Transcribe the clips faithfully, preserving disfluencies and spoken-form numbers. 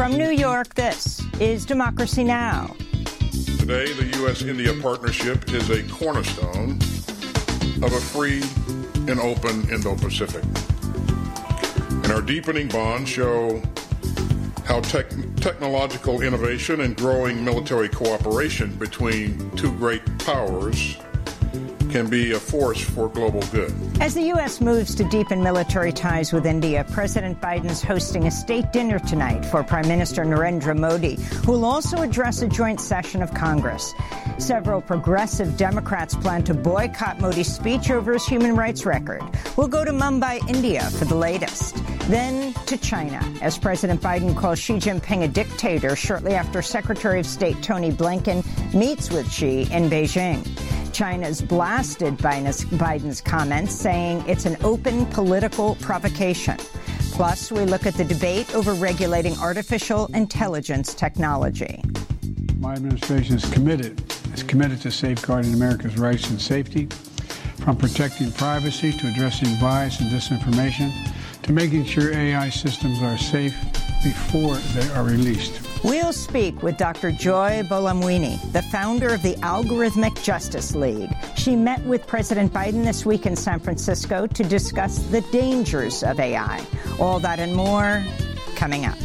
From New York, this is Democracy Now! Today, the U S India partnership is a cornerstone of a free and open Indo-Pacific. And our deepening bonds show how tech- technological innovation and growing military cooperation between two great powers can be a force for global good. As the U S moves to deepen military ties with India, President Biden's hosting a state dinner tonight for Prime Minister Narendra Modi, who will also address a joint session of Congress. Several progressive Democrats plan to boycott Modi's speech over his human rights record. We'll go to Mumbai, India for the latest. Then to China, as President Biden calls Xi Jinping a dictator shortly after Secretary of State Tony Blinken meets with Xi in Beijing. China's blasted Biden's comments, saying it's an open political provocation. Plus, we look at the debate over regulating artificial intelligence technology. My administration is committed, is committed to safeguarding America's rights and safety, from protecting privacy to addressing bias and disinformation, to making sure A I systems are safe before they are released. We'll speak with Doctor Joy Buolamwini, the founder of the Algorithmic Justice League. She met with President Biden this week in San Francisco to discuss the dangers of A I. All that and more coming up.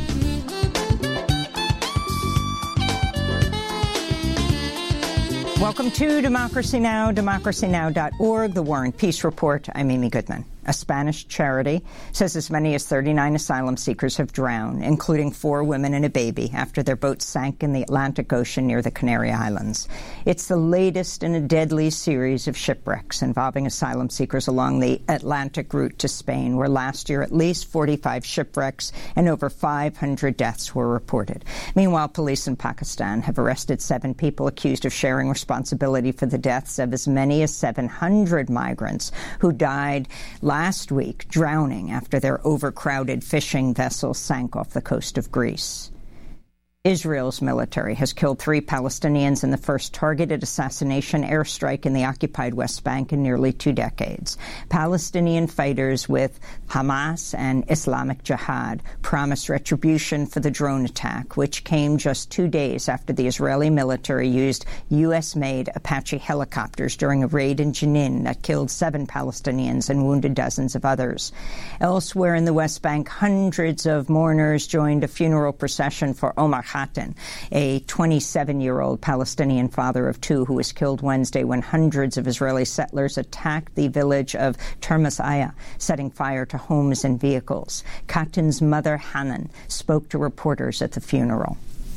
Welcome to Democracy Now!, democracy now dot org, the War and Peace Report. I'm Amy Goodman. A Spanish charity says as many as thirty-nine asylum seekers have drowned, including four women and a baby, after their boat sank in the Atlantic Ocean near the Canary Islands. It's the latest in a deadly series of shipwrecks involving asylum seekers along the Atlantic route to Spain, where last year at least forty-five shipwrecks and over five hundred deaths were reported. Meanwhile, police in Pakistan have arrested seven people accused of sharing responsibility for the deaths of as many as seven hundred migrants who died last week drowning after their overcrowded fishing vessel sank off the coast of Greece. Israel's military has killed three Palestinians in the first targeted assassination airstrike in the occupied West Bank in nearly two decades. Palestinian fighters with Hamas and Islamic Jihad promised retribution for the drone attack, which came just two days after the Israeli military used U S-made Apache helicopters during a raid in Jenin that killed seven Palestinians and wounded dozens of others. Elsewhere in the West Bank, hundreds of mourners joined a funeral procession for Omar Khattan, a twenty-seven-year-old Palestinian father of two who was killed Wednesday when hundreds of Israeli settlers attacked the village of Termas Aya, setting fire to homes and vehicles. Khattan's mother, Hanan, spoke to reporters at the funeral.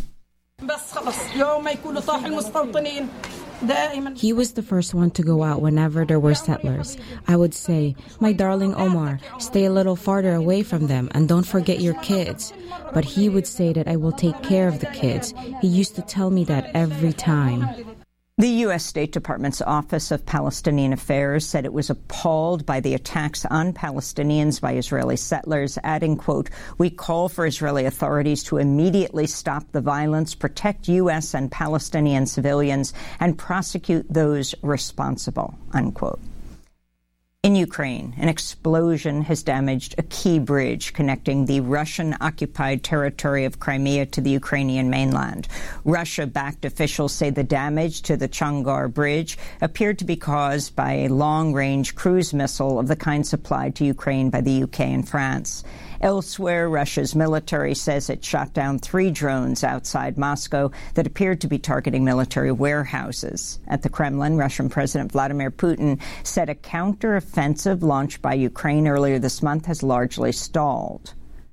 He was the first one to go out whenever there were settlers. I would say, "My darling Omar, stay a little farther away from them and don't forget your kids." But he would say that I will take care of the kids. He used to tell me that every time. The U S State Department's Office of Palestinian Affairs said it was appalled by the attacks on Palestinians by Israeli settlers, adding, quote, "We call for Israeli authorities to immediately stop the violence, protect U S and Palestinian civilians, and prosecute those responsible," unquote. In Ukraine, an explosion has damaged a key bridge connecting the Russian-occupied territory of Crimea to the Ukrainian mainland. Russia-backed officials say the damage to the Chongar Bridge appeared to be caused by a long-range cruise missile of the kind supplied to Ukraine by the U K and France. Elsewhere, Russia's military says it shot down three drones outside Moscow that appeared to be targeting military warehouses. At the Kremlin, Russian President Vladimir Putin said a counter-offensive launched by Ukraine earlier this month has largely stalled.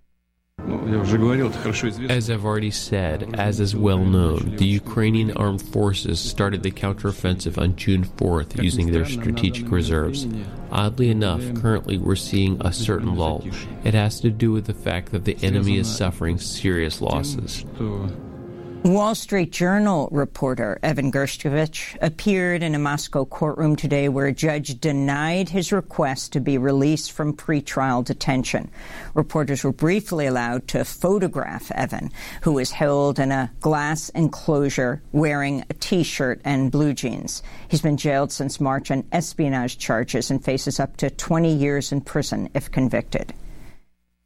As I've already said, as is well known, the Ukrainian armed forces started the counteroffensive on June fourth using their strategic reserves. Oddly enough, currently we're seeing a certain lull. It has to do with the fact that the enemy is suffering serious losses. Wall Street Journal reporter Evan Gershkovich appeared in a Moscow courtroom today where a judge denied his request to be released from pretrial detention. Reporters were briefly allowed to photograph Evan, who was held in a glass enclosure wearing a T-shirt and blue jeans. He's been jailed since March on espionage charges and faces up to twenty years in prison if convicted.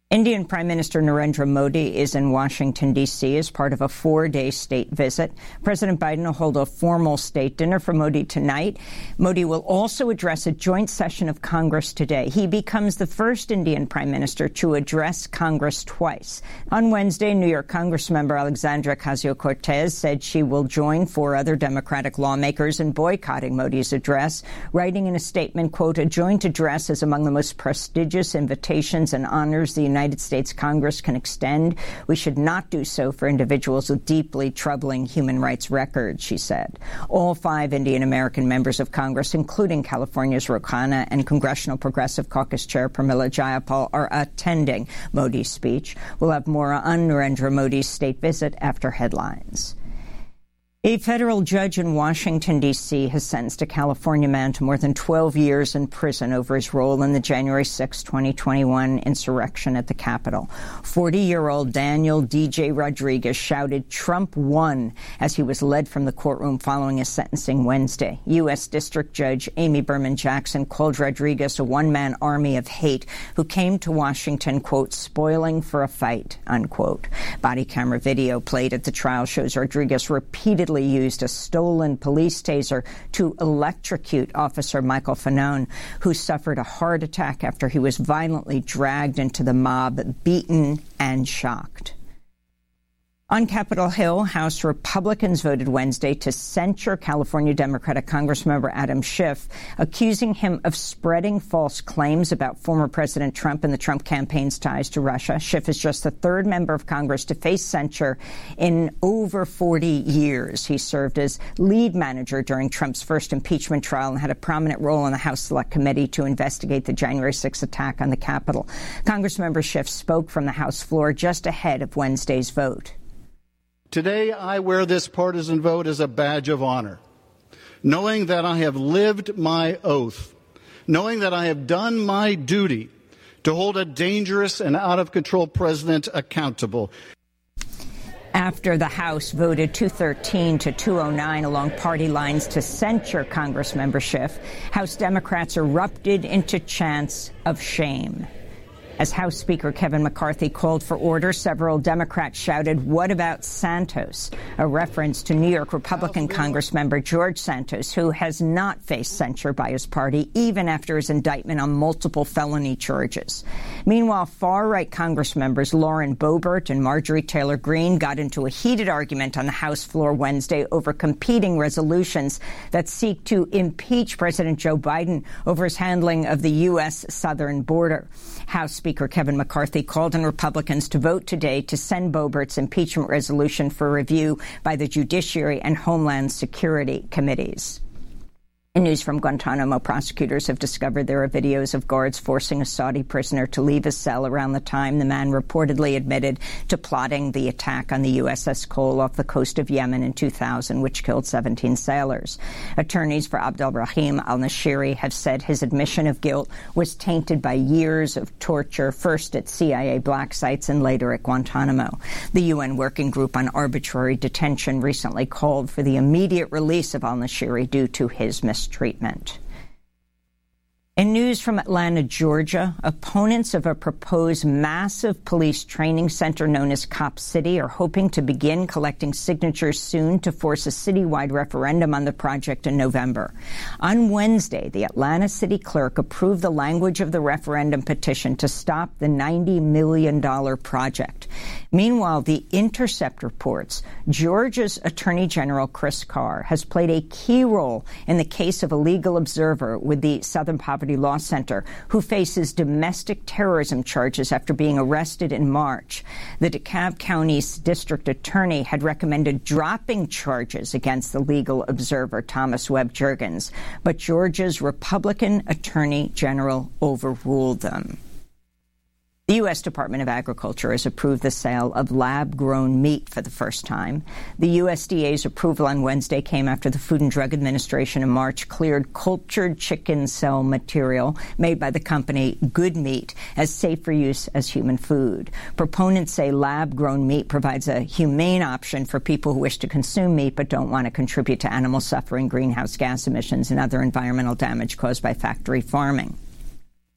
Indian Prime Minister Narendra Modi is in Washington, D C as part of a four-day state visit. President Biden will hold a formal state dinner for Modi tonight. Modi will also address a joint session of Congress today. He becomes the first Indian Prime Minister to address Congress twice. On Wednesday, New York Congressmember Alexandra Ocasio-Cortez said she will join four other Democratic lawmakers in boycotting Modi's address, writing in a statement, quote, "A joint address is among the most prestigious invitations and honors the United United States Congress can extend. We should not do so for individuals with deeply troubling human rights records," she said. All five Indian American members of Congress, including California's Ro Khanna and Congressional Progressive Caucus Chair Pramila Jayapal, are attending Modi's speech. We'll have more on Narendra Modi's state visit after headlines. A federal judge in Washington, D C has sentenced a California man to more than twelve years in prison over his role in the January sixth, twenty twenty-one insurrection at the Capitol. forty-year-old Daniel D J Rodriguez shouted, "Trump won," as he was led from the courtroom following his sentencing Wednesday. U S District Judge Amy Berman Jackson called Rodriguez a one-man army of hate who came to Washington, quote, "spoiling for a fight," unquote. Body camera video played at the trial shows Rodriguez repeatedly used a stolen police taser to electrocute Officer Michael Fanone, who suffered a heart attack after he was violently dragged into the mob, beaten and shocked. On Capitol Hill, House Republicans voted Wednesday to censure California Democratic Congressmember Adam Schiff, accusing him of spreading false claims about former President Trump and the Trump campaign's ties to Russia. Schiff is just the third member of Congress to face censure in over forty years. He served as lead manager during Trump's first impeachment trial and had a prominent role in the House Select Committee to investigate the January sixth attack on the Capitol. Congressmember Schiff spoke from the House floor just ahead of Wednesday's vote. Today, I wear this partisan vote as a badge of honor, knowing that I have lived my oath, knowing that I have done my duty to hold a dangerous and out-of-control president accountable. After the House voted two thirteen to two oh nine along party lines to censure Congressmember Schiff, House Democrats erupted into chants of shame. As House Speaker Kevin McCarthy called for order, several Democrats shouted, "What about Santos?" a reference to New York Republican Congressmember George Santos, who has not faced censure by his party, even after his indictment on multiple felony charges. Meanwhile, far-right Congressmembers Lauren Boebert and Marjorie Taylor Greene got into a heated argument on the House floor Wednesday over competing resolutions that seek to impeach President Joe Biden over his handling of the U S southern border. House Speaker Kevin McCarthy called on Republicans to vote today to send Boebert's impeachment resolution for review by the Judiciary and Homeland Security committees. In news from Guantanamo, prosecutors have discovered there are videos of guards forcing a Saudi prisoner to leave his cell around the time the man reportedly admitted to plotting the attack on the U S S Cole off the coast of Yemen in two thousand, which killed seventeen sailors. Attorneys for Abdelrahim al-Nashiri have said his admission of guilt was tainted by years of torture, first at C I A black sites and later at Guantanamo. The U N Working Group on Arbitrary Detention recently called for the immediate release of al-Nashiri due to his mistreatment. Treatment. In news from Atlanta, Georgia, opponents of a proposed massive police training center known as Cop City are hoping to begin collecting signatures soon to force a citywide referendum on the project in November. On Wednesday, the Atlanta city clerk approved the language of the referendum petition to stop the ninety million dollars project. Meanwhile, The Intercept reports Georgia's Attorney General Chris Carr has played a key role in the case of a legal observer with the Southern Poverty Law Center, who faces domestic terrorism charges after being arrested in March. The DeKalb County's district attorney had recommended dropping charges against the legal observer, Thomas Webb Juergens, but Georgia's Republican Attorney General overruled them. The U S Department of Agriculture has approved the sale of lab-grown meat for the first time. The U S D A's approval on Wednesday came after the Food and Drug Administration in March cleared cultured chicken cell material made by the company Good Meat as safe for use as human food. Proponents say lab-grown meat provides a humane option for people who wish to consume meat but don't want to contribute to animal suffering, greenhouse gas emissions, and other environmental damage caused by factory farming.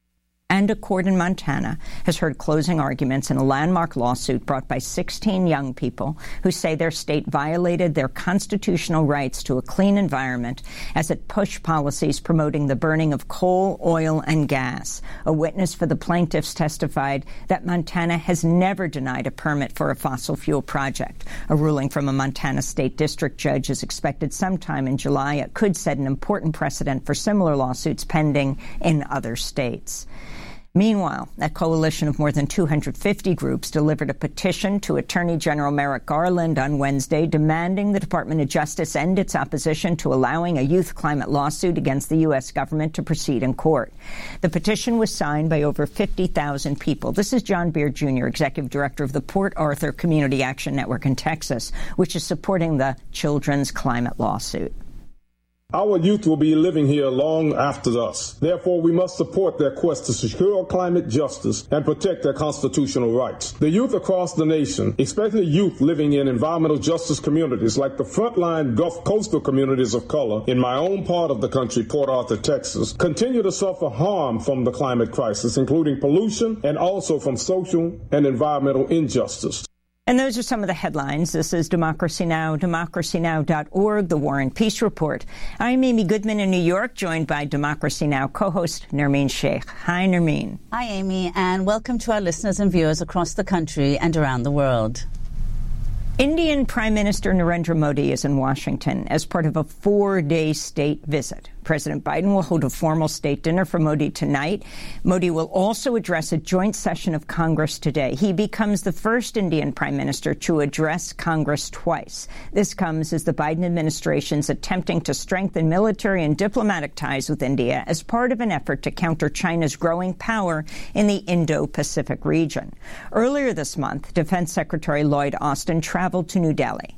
and a court in Montana has heard closing arguments in a landmark lawsuit brought by sixteen young people who say their state violated their constitutional rights to a clean environment as it pushed policies promoting the burning of coal, oil, and gas. A witness for the plaintiffs testified that Montana has never denied a permit for a fossil fuel project. A ruling from a Montana state district judge is expected sometime in July. It could set an important precedent for similar lawsuits pending in other states. Meanwhile, a coalition of more than two hundred fifty groups delivered a petition to Attorney General Merrick Garland on Wednesday demanding the Department of Justice end its opposition to allowing a youth climate lawsuit against the U S government to proceed in court. The petition was signed by over fifty thousand people. This is John Beard Junior, Executive Director of the Port Arthur Community Action Network in Texas, which is supporting the children's climate lawsuit. Our youth will be living here long after us. Therefore, we must support their quest to secure climate justice and protect their constitutional rights. The youth across the nation, especially youth living in environmental justice communities like the frontline Gulf coastal communities of color in my own part of the country, Port Arthur, Texas, continue to suffer harm from the climate crisis, including pollution and also from social and environmental injustice. And those are some of the headlines. This is Democracy Now!, democracy now dot org, the War and Peace Report. I'm Amy Goodman in New York, joined by Democracy Now! Co-host Nermeen Sheikh. Hi, Nermeen. Hi, Amy, and welcome to our listeners and viewers across the country and around the world. Indian Prime Minister Narendra Modi is in Washington as part of a four-day state visit. President Biden will hold a formal state dinner for Modi tonight. Modi will also address a joint session of Congress today. He becomes the first Indian prime minister to address Congress twice. This comes as the Biden administration's attempting to strengthen military and diplomatic ties with India as part of an effort to counter China's growing power in the Indo-Pacific region. Earlier this month, Defense Secretary Lloyd Austin traveled to New Delhi.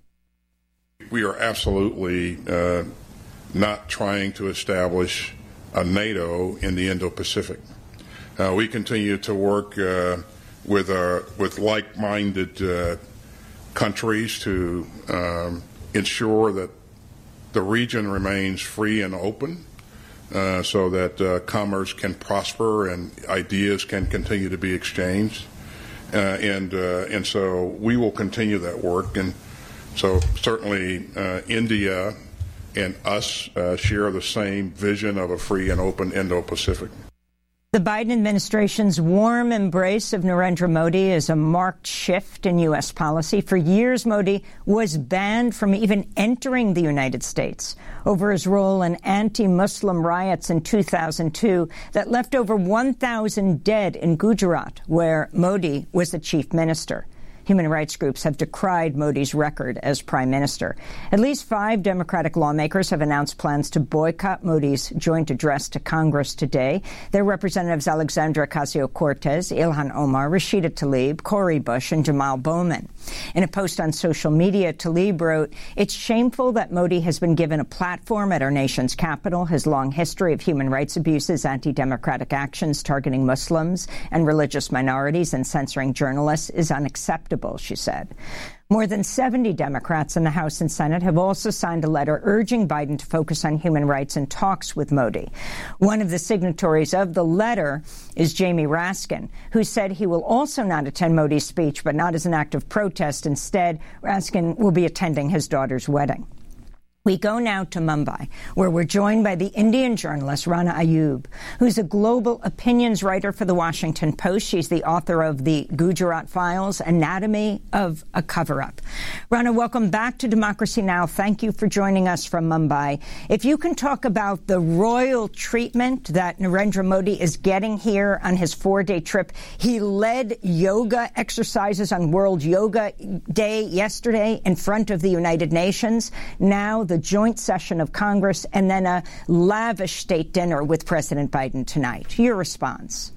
We are absolutely uh, not trying to establish a NATO in the Indo-Pacific. Uh, we continue to work uh, with our, with like-minded uh, countries to um, ensure that the region remains free and open, uh, so that uh, commerce can prosper and ideas can continue to be exchanged. Uh, and uh, and so we will continue that work. And so certainly uh, India and us uh, share the same vision of a free and open Indo-Pacific. The Biden administration's warm embrace of Narendra Modi is a marked shift in U S policy. For years, Modi was banned from even entering the United States over his role in anti-Muslim riots in two thousand two that left over one thousand dead in Gujarat, where Modi was the chief minister. Human rights groups have decried Modi's record as prime minister. At least five Democratic lawmakers have announced plans to boycott Modi's joint address to Congress today. They're Representatives Alexandra Ocasio-Cortez, Ilhan Omar, Rashida Tlaib, Cori Bush, and Jamal Bowman. In a post on social media, Tlaib wrote, "It's shameful that Modi has been given a platform at our nation's capital. His long history of human rights abuses, anti-democratic actions targeting Muslims and religious minorities, and censoring journalists is unacceptable," she said. More than seventy Democrats in the House and Senate have also signed a letter urging Biden to focus on human rights in talks with Modi. One of the signatories of the letter is Jamie Raskin, who said he will also not attend Modi's speech, but not as an act of protest. Instead, Raskin will be attending his daughter's wedding. We go now to Mumbai, where we're joined by the Indian journalist Rana Ayub, who's a global opinions writer for The Washington Post. She's the author of the Gujarat Files, Anatomy of a Cover-Up. Rana, welcome back to Democracy Now! Thank you for joining us from Mumbai. If you can talk about the royal treatment that Narendra Modi is getting here on his four-day trip. He led yoga exercises on World Yoga Day yesterday in front of the United Nations. Now the joint session of Congress, and then a lavish state dinner with President Biden tonight. Your response?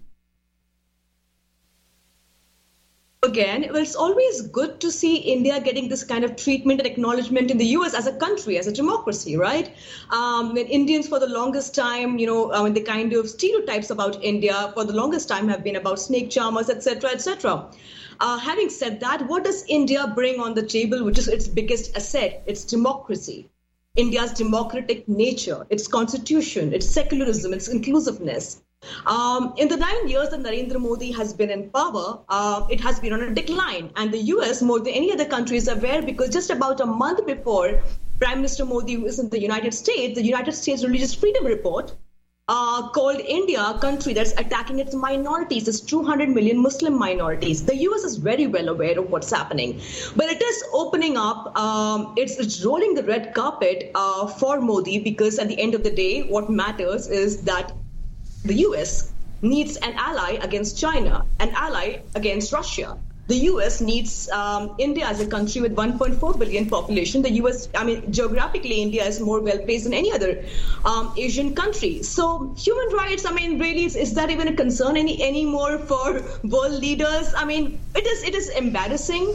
Again, well, it's always good to see India getting this kind of treatment and acknowledgement in the U S as a country, as a democracy, right? Um, when Indians for the longest time, you know, uh, the kind of stereotypes about India for the longest time have been about snake charmers, et cetera, et cetera. Uh, having said that, what does India bring on the table, which is its biggest asset? It's democracy. India's democratic nature, its constitution, its secularism, its inclusiveness. Um, in the nine years that Narendra Modi has been in power, uh, it has been on a decline. And the U S, more than any other country, is aware because just about a month before Prime Minister Modi was in the United States, the United States Religious Freedom Report uh, called India a country that's attacking its minorities, its two hundred million Muslim minorities. The U S is very well aware of what's happening, but it is opening up, um, it's, it's rolling the red carpet uh, for Modi, because at the end of the day, what matters is that the U S needs an ally against China, an ally against Russia. The U S needs um, India as a country with one point four billion population. The U S, I mean, geographically, India is more well-placed than any other um, Asian country. So human rights, I mean, really, is, is that even a concern any anymore for world leaders? I mean, it is, it is embarrassing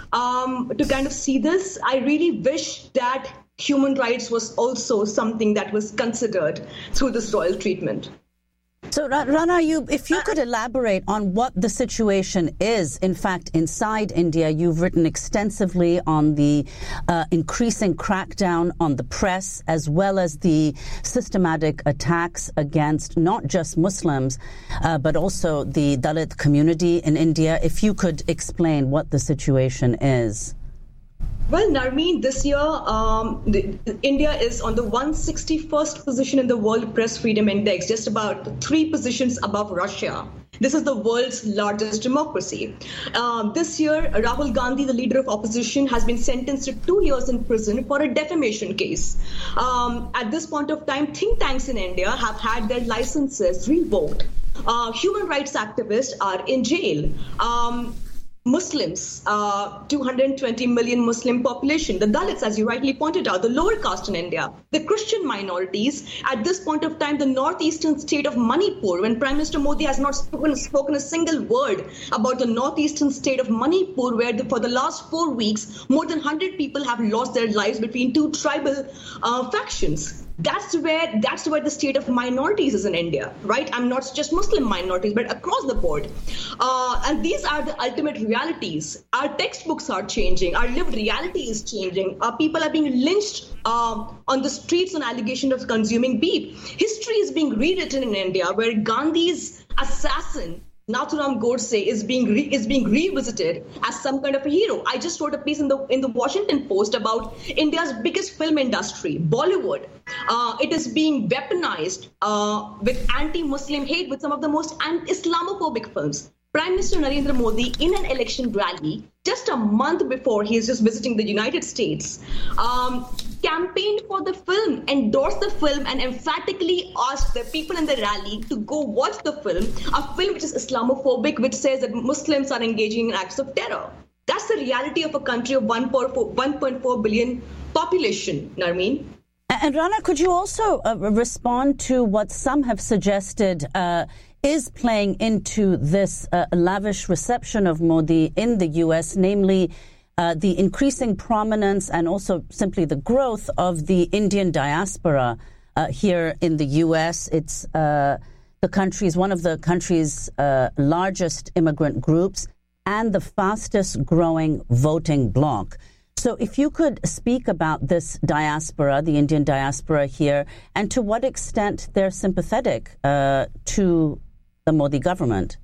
um, to kind of see this. I really wish that human rights was also something that was considered through this royal treatment. So, Rana, you, if you could elaborate on what the situation is, in fact, inside India. You've written extensively on the uh, increasing crackdown on the press, as well as the systematic attacks against not just Muslims, uh, but also the Dalit community in India. If you could explain what the situation is. Well, Narmeen, this year, um, the, India is on the one hundred sixty-first position in the World Press Freedom Index, just about three positions above Russia. This is the world's largest democracy. Uh, this year, Rahul Gandhi, the leader of opposition, has been sentenced to two years in prison for a defamation case. Um, at this point of time, think tanks in India have had their licenses revoked. Uh, human rights activists are in jail. Um, Muslims, uh, two hundred twenty million Muslim population, the Dalits, as you rightly pointed out, the lower caste in India, the Christian minorities. At this point of time, the northeastern state of Manipur, when Prime Minister Modi has not spoken, spoken a single word about the northeastern state of Manipur, where the, for the last four weeks, more than one hundred people have lost their lives between two tribal uh, factions. That's where that's where the state of minorities is in India, right? I'm not just Muslim minorities, but across the board. Uh, and these are the ultimate realities. Our textbooks are changing. Our lived reality is changing. Our people are being lynched uh, on the streets on allegation of consuming beef. History is being rewritten in India, where Gandhi's assassin, Nathuram Godse, is being re- is being revisited as some kind of a hero. I just wrote a piece in the in the Washington Post about India's biggest film industry, Bollywood. Uh, it is being weaponized uh, with anti-Muslim hate with some of the most Islamophobic films. Prime Minister Narendra Modi, in an election rally, just a month before he is just visiting the United States, um, campaigned for the film, endorsed the film, and emphatically asked the people in the rally to go watch the film, a film which is Islamophobic, which says that Muslims are engaging in acts of terror. That's the reality of a country of one point four billion population, Narmeen. And Rana, could you also uh, respond to what some have suggested uh, is playing into this uh, lavish reception of Modi in the U S, namely uh, the increasing prominence and also simply the growth of the Indian diaspora uh, here in the U S? It's uh, the country's one of the country's uh, largest immigrant groups and the fastest growing voting bloc. So if you could speak about this diaspora, the Indian diaspora here, and to what extent they're sympathetic uh, to the Modi government.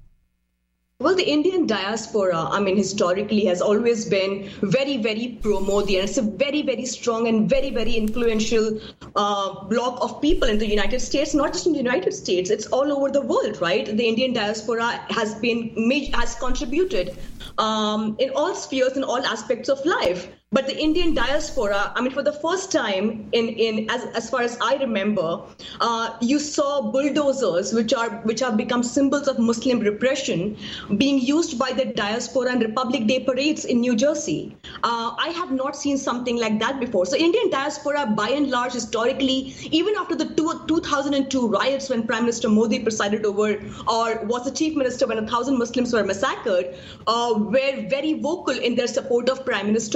Well, the Indian diaspora, I mean, historically has always been very, very pro-Modi, and it's a very, very strong and very, very influential uh, block of people in the United States, not just in the United States, it's all over the world, right? The Indian diaspora has been, has contributed um, in all spheres and all aspects of life. But the Indian diaspora, I mean, for the first time in, in as, as far as I remember, uh, you saw bulldozers, which are which have become symbols of Muslim repression, being used by the diaspora and Republic Day parades in New Jersey. Uh, I have not seen something like that before. So Indian diaspora, by and large, historically, even after the two, two thousand two riots when Prime Minister Modi presided over or was the chief minister when a thousand Muslims were massacred, uh, were very vocal in their support of Prime Minister Modi.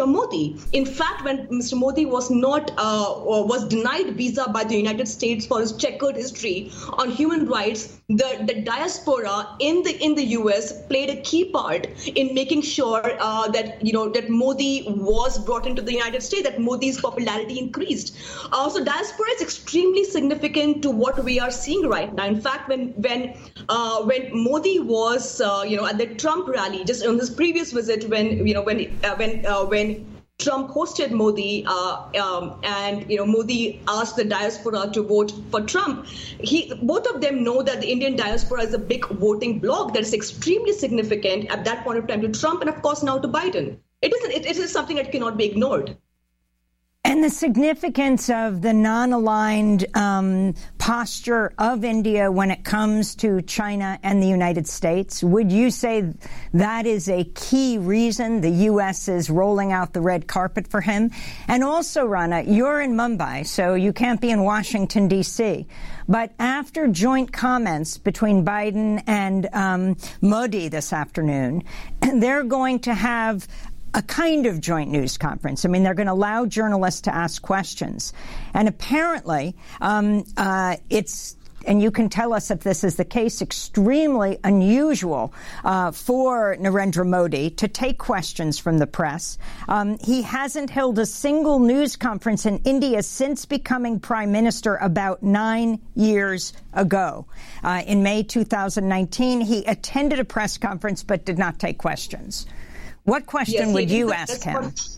Modi. In fact, when Mister Modi was not uh, was denied visa by the United States for his checkered history on human rights, the, the diaspora in the in the U S played a key part in making sure uh, that you know that Modi was brought into the United States, that Modi's popularity increased. Uh, so diaspora is extremely significant to what we are seeing right now. In fact, when when uh, when Modi was uh, you know at the Trump rally, just on his previous visit, when you know when uh, when uh, when Trump hosted Modi, uh, um, and you know Modi asked the diaspora to vote for Trump. He, both of them know that the Indian diaspora is a big voting bloc that is extremely significant at that point of time to Trump, and of course now to Biden. It is it, it is something that cannot be ignored. And the significance of the non-aligned um, posture of India when it comes to China and the United States, would you say that is a key reason the U S is rolling out the red carpet for him? And also, Rana, you're in Mumbai, so you can't be in Washington, D C. But after joint comments between Biden and um, Modi this afternoon, they're going to have a kind of joint news conference. I mean, they're going to allow journalists to ask questions. And apparently, um, uh, it's, and you can tell us if this is the case, extremely unusual uh, for Narendra Modi to take questions from the press. Um, he hasn't held a single news conference in India since becoming prime minister about nine years ago. Uh, in May two thousand nineteen, he attended a press conference but did not take questions. What question yes, would you ask him? What,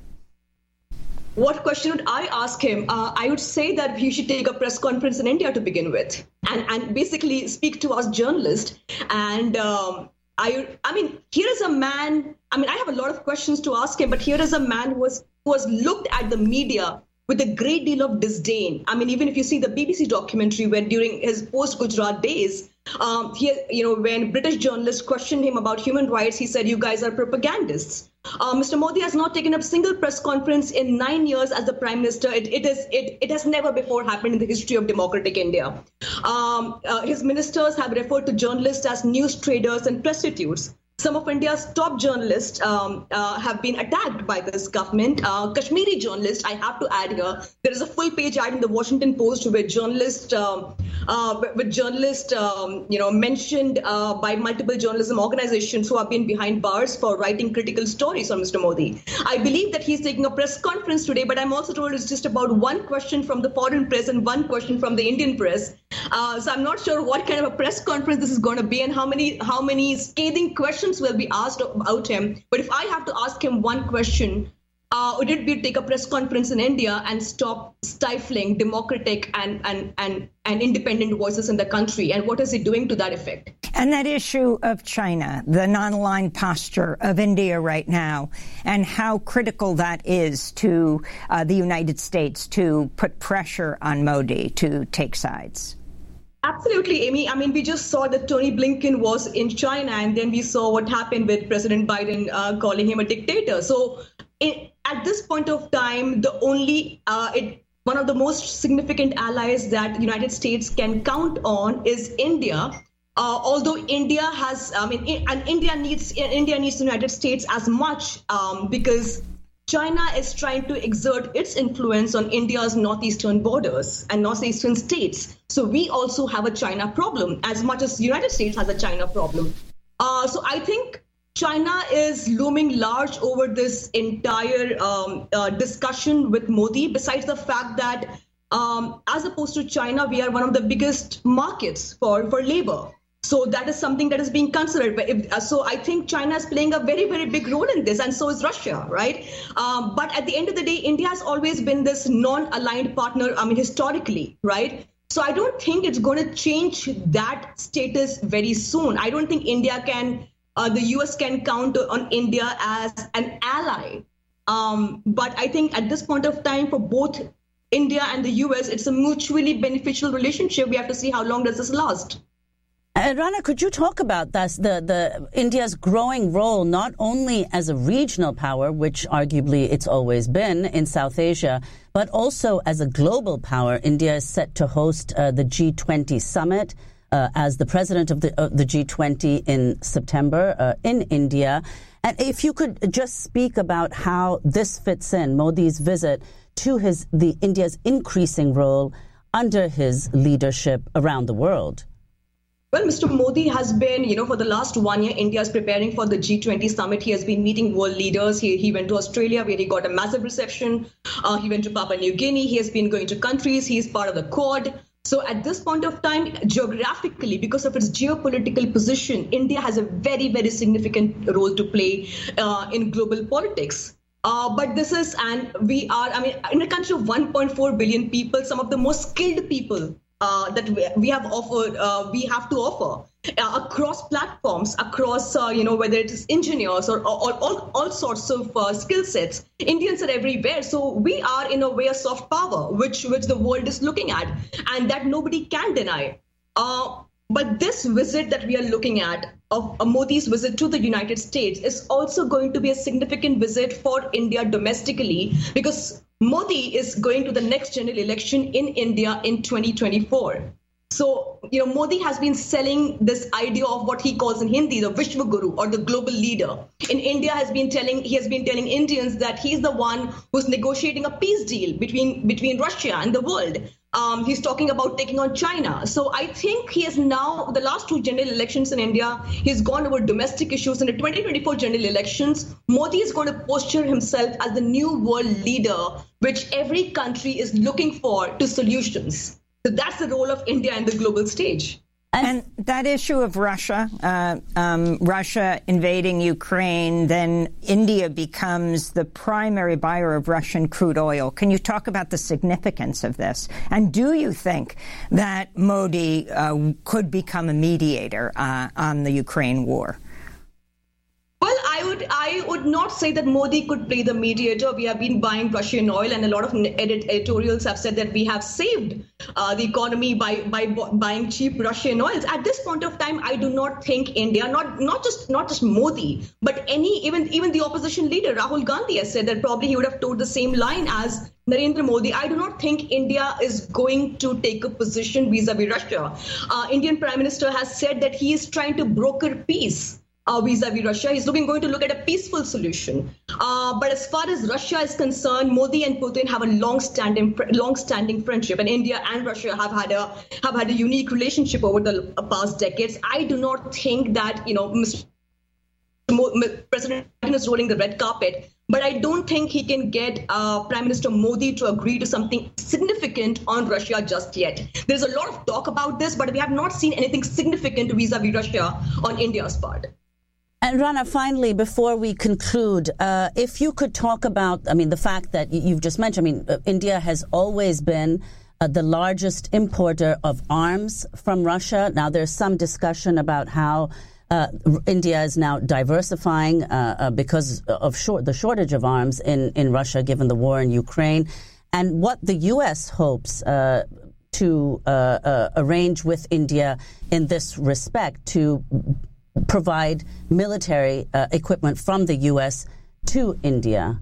what question would I ask him? Uh, I would say that he should take a press conference in India to begin with, and, and basically speak to us journalists. And um, I, I mean, here is a man. I mean, I have a lot of questions to ask him, but here is a man who was who has looked at the media with a great deal of disdain. I mean, even if you see the B B C documentary, when during his post-Gujarat days, um, he, you know, when British journalists questioned him about human rights, he said, "You guys are propagandists." Uh, Mister Modi has not taken up a single press conference in nine years as the prime minister. It, it is it, it has never before happened in the history of democratic India. Um, uh, his ministers have referred to journalists as news traders and prostitutes. Some of India's top journalists um, uh, have been attacked by this government. Uh, Kashmiri journalists, I have to add here, there is a full page ad in the Washington Post where journalists, um, uh, with journalists, um, you know, mentioned uh, by multiple journalism organizations who have been behind bars for writing critical stories on Mister Modi. I believe that he's taking a press conference today, but I'm also told it's just about one question from the foreign press and one question from the Indian press. Uh, so I'm not sure what kind of a press conference this is going to be and how many how many scathing questions will be asked about him. But if I have to ask him one question, uh, would it be to take a press conference in India and stop stifling democratic and, and, and, and independent voices in the country? And what is he doing to that effect? And that issue of China, the non-aligned posture of India right now, and how critical that is to uh, the United States to put pressure on Modi to take sides. Absolutely, Amy. I mean, we just saw that Tony Blinken was in China, and then we saw what happened with President Biden uh, calling him a dictator. So it, at this point of time, the only uh, it, one of the most significant allies that the United States can count on is India. Uh, although India has, I mean, and India needs India needs the United States as much um, because China is trying to exert its influence on India's northeastern borders and northeastern states. So we also have a China problem as much as the United States has a China problem. Uh, so I think China is looming large over this entire um, uh, discussion with Modi, besides the fact that um, as opposed to China, we are one of the biggest markets for, for labor. So that is something that is being considered. But if, uh, so I think China is playing a very, very big role in this, and so is Russia, right? Um, but at the end of the day, India has always been this non-aligned partner, I mean, historically, right? So I don't think it's going to change that status very soon. I don't think India can, uh, the U S can count on India as an ally. Um, but I think at this point of time, for both India and the U S, it's a mutually beneficial relationship. We have to see how long does this last. Uh, Rana, could you talk about this, the, the India's growing role, not only as a regional power, which arguably it's always been in South Asia, but also as a global power? India is set to host uh, the G twenty summit uh, as the president of the, uh, the G twenty in September uh, in India. And if you could just speak about how this fits in, Modi's visit to his the India's increasing role under his leadership around the world. Well, Mister Modi has been, you know, for the last one year, India is preparing for the G twenty summit. He has been meeting world leaders. He, he went to Australia where he got a massive reception. Uh, he went to Papua New Guinea. He has been going to countries. He is part of the Quad. So at this point of time, geographically, because of its geopolitical position, India has a very, very significant role to play uh, in global politics. Uh, but this is, and we are, I mean, in a country of one point four billion people, some of the most skilled people uh, that we, we have offered, uh, we have to offer uh, across platforms, across, uh, you know, whether it is engineers or, or, or all, all sorts of uh, skill sets. Indians are everywhere. So we are in a way a soft power, which, which the world is looking at, and that nobody can deny. Uh, But this visit that we are looking at, of Modi's visit to the United States, is also going to be a significant visit for India domestically, because Modi is going to the next general election in India in twenty twenty-four. So, you know, Modi has been selling this idea of what he calls in Hindi the Vishwa Guru, or the global leader. In India, has been telling he has been telling Indians that he's the one who's negotiating a peace deal between between Russia and the world. Um, he's talking about taking on China. So I think he has now, the last two general elections in India, he's gone over domestic issues. In the twenty twenty-four general elections, Modi is going to posture himself as the new world leader, which every country is looking for to solutions. So that's the role of India in the global stage. And that issue of Russia, uh, um, Russia invading Ukraine, then India becomes the primary buyer of Russian crude oil. Can you talk about the significance of this? And do you think that Modi uh, could become a mediator uh, on the Ukraine war? Well, I would I would not say that Modi could play the mediator. We have been buying Russian oil, and a lot of edit editorials have said that we have saved uh, the economy by by buying cheap Russian oils. At this point of time, I do not think India, not not just not just Modi, but any even even the opposition leader Rahul Gandhi has said that probably he would have told the same line as Narendra Modi. I do not think India is going to take a position vis-a-vis Russia. Uh, Indian Prime Minister has said that he is trying to broker peace Uh, vis-a-vis Russia. He's looking going to look at a peaceful solution. Uh, but as far as Russia is concerned, Modi and Putin have a long-standing, long-standing friendship, and India and Russia have had a have had a unique relationship over the past decades. I do not think that you know, Mister President Biden is rolling the red carpet, but I don't think he can get uh, Prime Minister Modi to agree to something significant on Russia just yet. There's a lot of talk about this, but we have not seen anything significant vis-a-vis Russia on India's part. And Rana, finally, before we conclude, uh, if you could talk about, I mean, the fact that you've just mentioned, I mean, uh, India has always been uh, the largest importer of arms from Russia. Now, there's some discussion about how uh, India is now diversifying uh, uh, because of short, the shortage of arms in, in Russia, given the war in Ukraine, and what the U S hopes uh, to uh, uh, arrange with India in this respect to provide military uh, equipment from the U S to India.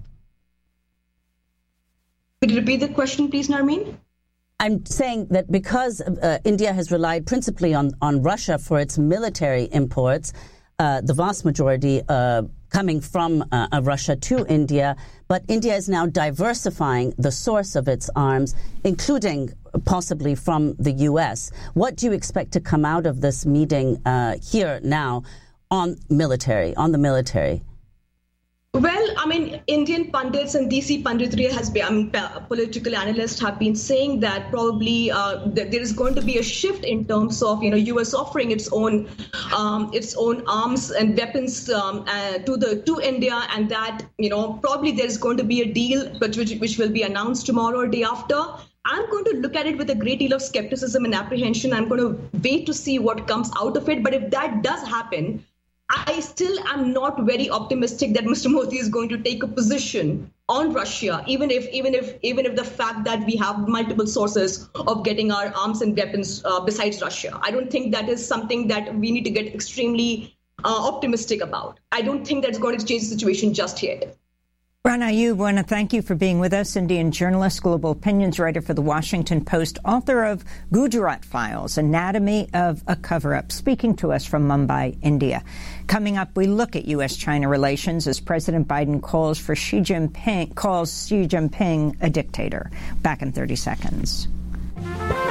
Could you repeat the question, please, Narmeen? I'm saying that because uh, India has relied principally on, on Russia for its military imports, uh, the vast majority uh, coming from uh, Russia to India, but India is now diversifying the source of its arms, including possibly from the U S. What do you expect to come out of this meeting uh, here now on military, on the military? Well, I mean, Indian pundits and D C punditry has been, I mean, political analysts have been saying that probably uh, that there is going to be a shift in terms of, you know, U S offering its own um, its own arms and weapons um, uh, to the to India, and that, you know, probably there's going to be a deal which which will be announced tomorrow or day after. I'm going to look at it with a great deal of skepticism and apprehension. I'm going to wait to see what comes out of it. But if that does happen, I still am not very optimistic that Mister Modi is going to take a position on Russia, even if even if even if the fact that we have multiple sources of getting our arms and weapons uh, besides Russia. I don't think that is something that we need to get extremely uh, optimistic about. I don't think that's going to change the situation just yet. Rana Ayoob, I want to thank you for being with us. Indian journalist, global opinions writer for The Washington Post, author of Gujarat Files, Anatomy of a Cover-Up, speaking to us from Mumbai, India. Coming up, we look at U S China relations as President Biden calls for Xi Jinping, calls Xi Jinping a dictator. Back in thirty seconds.